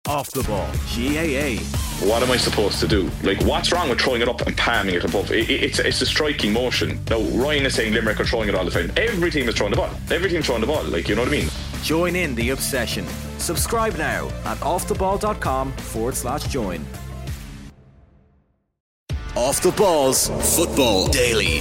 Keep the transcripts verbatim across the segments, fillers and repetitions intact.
Off the Ball, G A A. What am I supposed to do? Like, what's wrong with throwing it up and palming it above? It, it, it's, it's a striking motion. Now, Ryan is saying Limerick are throwing it all the time. Every team is throwing the ball. Every team's throwing the ball. Like, you know what I mean? Join in the obsession. Subscribe now at offtheball.com forward slash join. Off the Ball's Football Daily.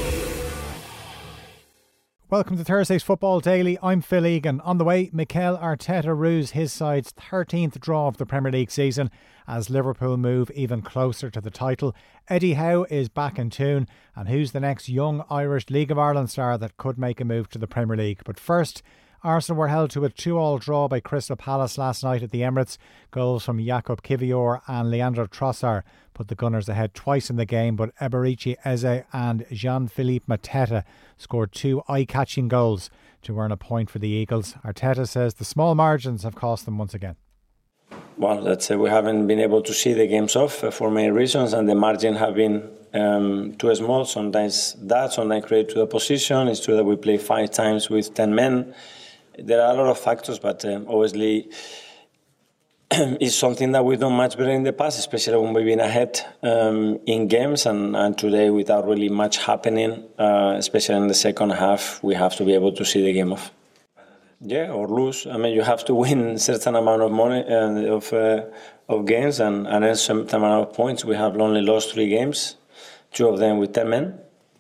Welcome to Thursday's Football Daily. I'm Phil Egan. On the way, Mikel Arteta rues his side's thirteenth draw of the Premier League season as Liverpool move even closer to the title. Eddie Howe is back in tune, and who's the next young Irish League of Ireland star that could make a move to the Premier League? But first, Arsenal were held to a two-all draw by Crystal Palace last night at the Emirates. Goals from Jakub Kiwior and Leandro Trossard put the Gunners ahead twice in the game, but Eberechi Eze and Jean-Philippe Mateta scored two eye-catching goals to earn a point for the Eagles. Arteta says the small margins have cost them once again. Well, let's say we haven't been able to see the games off for many reasons, and the margin have been um, too small. Sometimes that, sometimes create to the position. It's true that we play five times with ten men. There are a lot of factors, but um, obviously it's something that we've done much better in the past, especially when we've been ahead um, in games, and, and today without really much happening, uh, especially in the second half, we have to be able to see the game off. Yeah, or lose. I mean, you have to win a certain amount of money uh, of uh, of games and, and a certain amount of points. We have only lost three games, two of them with ten men.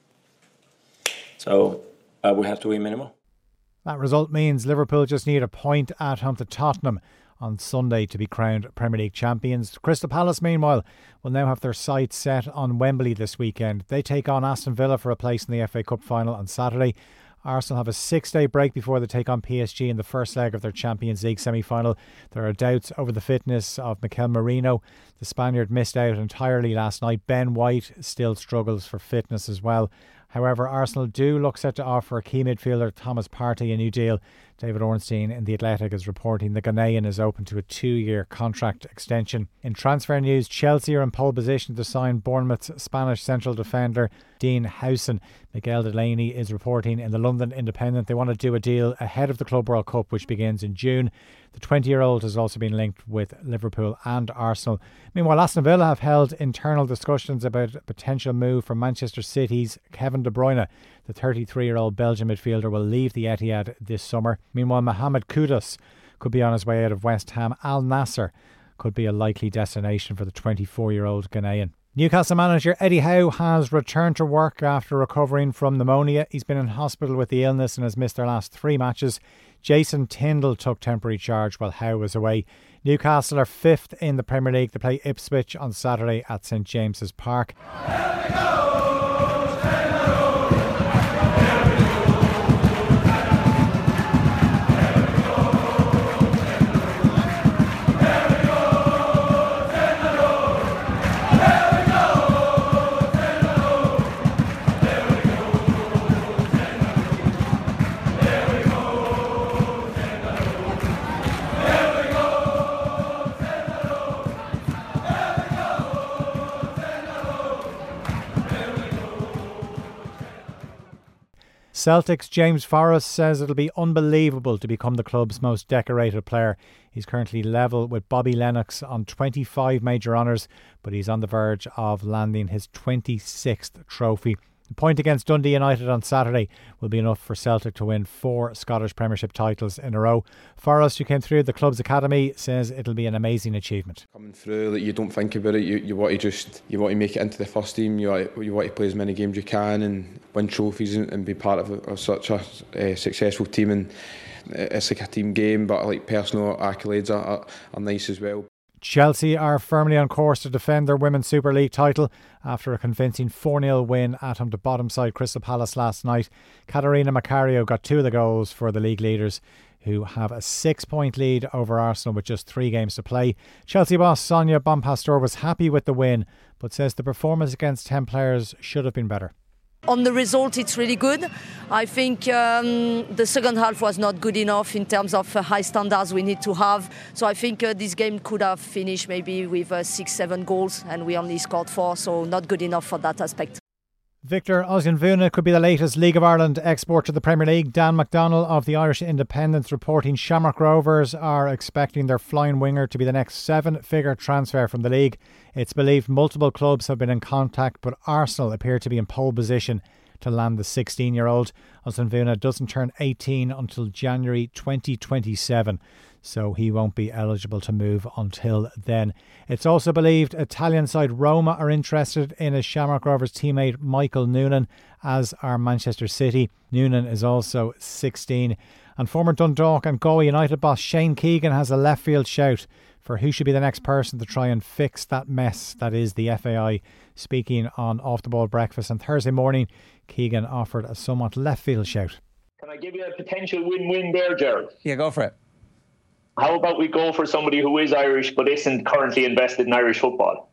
So uh, we have to win many more. That result means Liverpool just need a point at home to Tottenham on Sunday to be crowned Premier League champions. Crystal Palace, meanwhile, will now have their sights set on Wembley this weekend. They take on Aston Villa for a place in the F A Cup final on Saturday. Arsenal have a six-day break before they take on P S G in the first leg of their Champions League semi-final. There are doubts over the fitness of Mikel Merino. The Spaniard missed out entirely last night. Ben White still struggles for fitness as well. However, Arsenal do look set to offer key midfielder Thomas Partey a new deal. David Ornstein in The Athletic is reporting the Ghanaian is open to a two-year contract extension. In transfer news, Chelsea are in pole position to sign Bournemouth's Spanish central defender Dean Howson. Miguel Delaney is reporting in the London Independent they want to do a deal ahead of the Club World Cup, which begins in June. The twenty-year-old has also been linked with Liverpool and Arsenal. Meanwhile, Aston Villa have held internal discussions about a potential move for Manchester City's Kevin De Bruyne. The thirty-three-year-old Belgian midfielder will leave the Etihad this summer. Meanwhile, Mohamed Kudus could be on his way out of West Ham. Al Nassr could be a likely destination for the twenty-four-year-old Ghanaian. Newcastle manager Eddie Howe has returned to work after recovering from pneumonia. He's been in hospital with the illness and has missed their last three matches. Jason Tindall took temporary charge while Howe was away. Newcastle are fifth in the Premier League. They play Ipswich on Saturday at St James's Park. Celtic's James Forrest says it'll be unbelievable to become the club's most decorated player. He's currently level with Bobby Lennox on twenty-five major honours, but he's on the verge of landing his twenty-sixth trophy. The point against Dundee United on Saturday will be enough for Celtic to win four Scottish Premiership titles in a row. Forrest, who came through the club's academy, says it'll be an amazing achievement. Coming through, like, you don't think about it. You, you want to just you want to make it into the first team. You want, you want to play as many games you can and win trophies and, and be part of, of such a uh, successful team. And it's like a team game, but like personal accolades are, are, are nice as well. Chelsea are firmly on course to defend their Women's Super League title after a convincing four nil win at home to bottom side Crystal Palace last night. Catarina Macario got two of the goals for the league leaders, who have a six point lead over Arsenal with just three games to play. Chelsea boss Sonia Bonpastor was happy with the win, but says the performance against ten players should have been better. On the result, it's really good. I think um, the second half was not good enough in terms of uh, high standards we need to have. So I think uh, this game could have finished maybe with uh, six, seven goals, and we only scored four, so not good enough for that aspect. Victor Ozianvuna could be the latest League of Ireland export to the Premier League. Dan McDonnell of the Irish Independent reporting Shamrock Rovers are expecting their flying winger to be the next seven-figure transfer from the league. It's believed multiple clubs have been in contact, but Arsenal appear to be in pole position to land the sixteen-year-old. Ozianvuna doesn't turn eighteen until January twenty twenty-seven, so he won't be eligible to move until then. It's also believed Italian side Roma are interested in a Shamrock Rovers teammate Michael Noonan, as are Manchester City. Noonan is also sixteen. And former Dundalk and Galway United boss Shane Keegan has a left field shout for who should be the next person to try and fix that mess that is the F A I. Speaking on Off the Ball Breakfast on Thursday morning, Keegan offered a somewhat left field shout. Can I give you a potential win-win there, Gerald? Yeah, go for it. How about we go for somebody who is Irish but isn't currently invested in Irish football?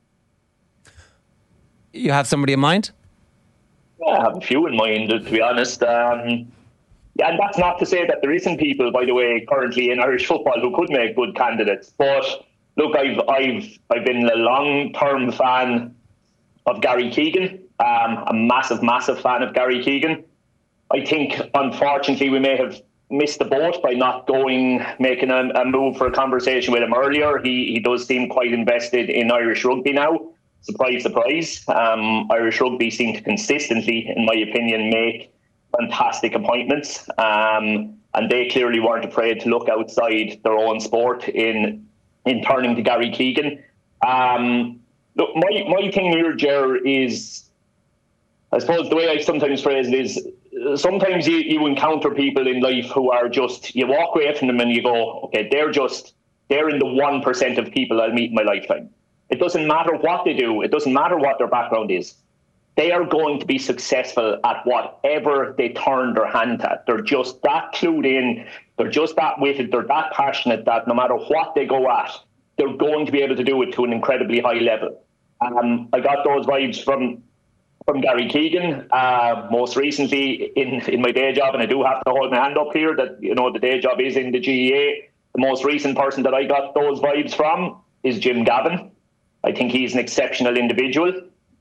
You have somebody in mind? Yeah, I have a few in mind, to be honest. Um, yeah, and that's not to say that there isn't people, by the way, currently in Irish football who could make good candidates. But look, I've I've I've been a long-term fan of Gary Keegan. Um, a massive, massive fan of Gary Keegan. I think, unfortunately, we may have missed the boat by not going, making a, a move for a conversation with him earlier. He he does seem quite invested in Irish rugby now. Surprise, surprise. Um, Irish rugby seem to consistently, in my opinion, make fantastic appointments. Um, and they clearly weren't afraid to look outside their own sport in in turning to Gary Keegan. Um, look, my, my thing here, Ger, is, I suppose the way I sometimes phrase it is, sometimes you, you encounter people in life who are just, you walk away from them and you go, okay, they're just, they're in the one percent of people I'll meet in my lifetime. It doesn't matter what they do. It doesn't matter what their background is. They are going to be successful at whatever they turn their hand at. They're just that clued in. They're just that witted. They're that passionate that no matter what they go at, they're going to be able to do it to an incredibly high level. Um, I got those vibes from from Gary Keegan, uh, most recently in, in my day job, and I do have to hold my hand up here that, you know, the day job is in the G E A. The most recent person that I got those vibes from is Jim Gavin. I think he's an exceptional individual,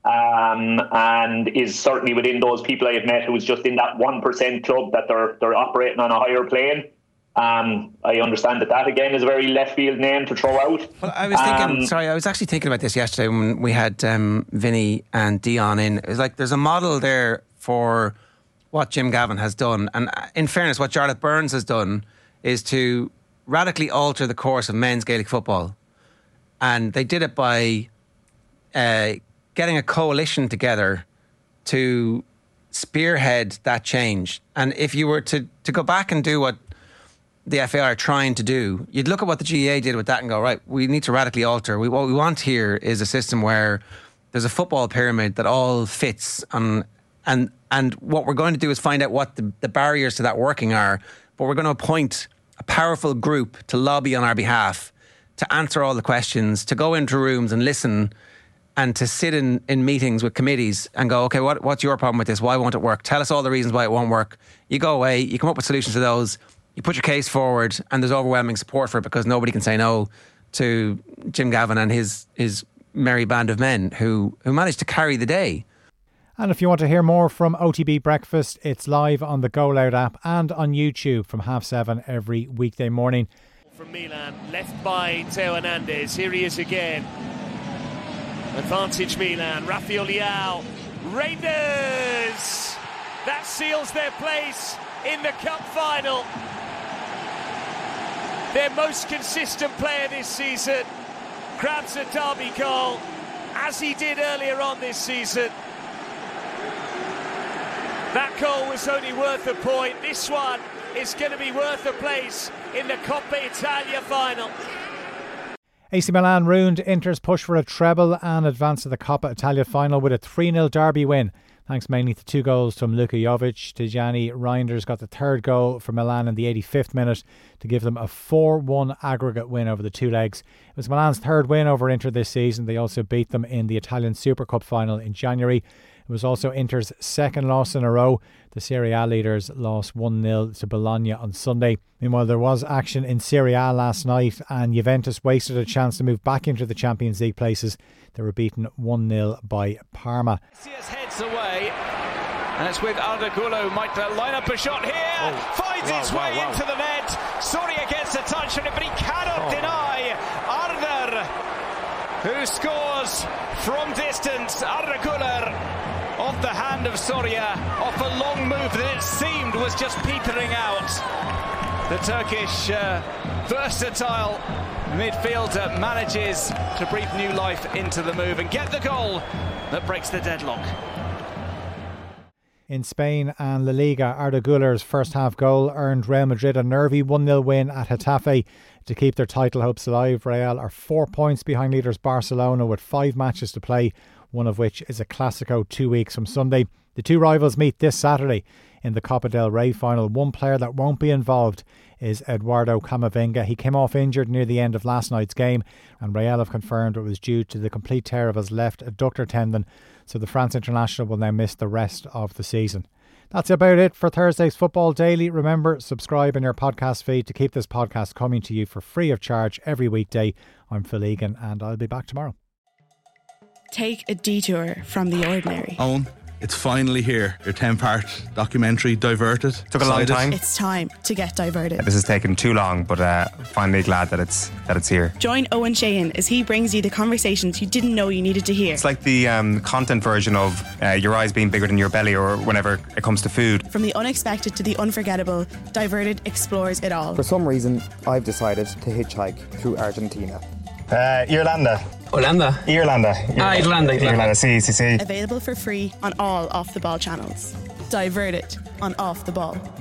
um, and is certainly within those people I have met who's just in that one percent club that they're they're operating on a higher plane. Um, I understand that that again is a very left field name to throw out. Well, I was thinking, um, sorry, I was actually thinking about this yesterday when we had um, Vinny and Dion in. It was like there's a model there for what Jim Gavin has done. And in fairness, what Jarlath Burns has done is to radically alter the course of men's Gaelic football. And they did it by uh, getting a coalition together to spearhead that change. And if you were to, to go back and do what the F A I are trying to do, you'd look at what the G A A did with that and go, right, we need to radically alter. We, what we want here is a system where there's a football pyramid that all fits on, and and what we're going to do is find out what the, the barriers to that working are, but we're going to appoint a powerful group to lobby on our behalf, to answer all the questions, to go into rooms and listen, and to sit in, in meetings with committees and go, okay, what what's your problem with this? Why won't it work? Tell us all the reasons why it won't work. You go away, you come up with solutions to those, you put your case forward, and there's overwhelming support for it because nobody can say no to Jim Gavin and his his merry band of men who, who managed to carry the day. And if you want to hear more from O T B Breakfast, it's live on the Go Loud app and on YouTube from half seven every weekday morning. From Milan, left by Teo Hernandez. Here he is again. Advantage Milan. Rafael Leao. Rangers! That seals their place in the cup final. Their most consistent player this season grabs a derby goal, as he did earlier on this season. That goal was only worth a point. This one is going to be worth a place in the Coppa Italia final. A C Milan ruined Inter's push for a treble and advanced to the Coppa Italia final with a three nil derby win, thanks mainly to two goals from Luka Jovic. Tijani Reinders got the third goal for Milan in the eighty-fifth minute to give them a four one aggregate win over the two legs. It was Milan's third win over Inter this season. They also beat them in the Italian Super Cup final in January. It was also Inter's second loss in a row. The Serie A leaders lost one nil to Bologna on Sunday. Meanwhile, there was action in Serie A last night and Juventus wasted a chance to move back into the Champions League places. They were beaten one nil by Parma. Heads away. And it's with Arda Güler, who might uh, line up a shot here. Oh. Finds wow, its way wow, wow. into the net. Soria gets a touch on it, but he cannot oh. deny Arda, who scores from distance. Arda Güler off the hand of Soria, off a long move that it seemed was just petering out. The Turkish uh, versatile midfielder manages to breathe new life into the move and get the goal that breaks the deadlock. In Spain and La Liga, Arda Güler's first half goal earned Real Madrid a nervy one nil win at Getafe to keep their title hopes alive. Real are four points behind leaders Barcelona with five matches to play, one of which is a Clásico two weeks from Sunday. The two rivals meet this Saturday in the Copa del Rey final. One player that won't be involved is Eduardo Camavinga. He came off injured near the end of last night's game, and Real have confirmed it was due to the complete tear of his left adductor tendon, so the France international will now miss the rest of the season. That's about it for Thursday's Football Daily. Remember, subscribe in your podcast feed to keep this podcast coming to you for free of charge every weekday. I'm Phil Egan, and I'll be back tomorrow. Take a detour from the ordinary. Owen, it's finally here. Your ten-part documentary, Diverted. Took a long time. It's time to get diverted. This has taken too long, but uh, finally glad that it's that it's here. Join Owen Sheehan as he brings you the conversations you didn't know you needed to hear. It's like the um, content version of uh, your eyes being bigger than your belly, or whenever it comes to food. From the unexpected to the unforgettable, Diverted explores it all. For some reason, I've decided to hitchhike through Argentina. Uh, Irlanda. Irlanda. Irlanda. Ah, Irlanda. Irlanda, si, si, si. Available for free on all Off the Ball channels. Diverted on Off the Ball.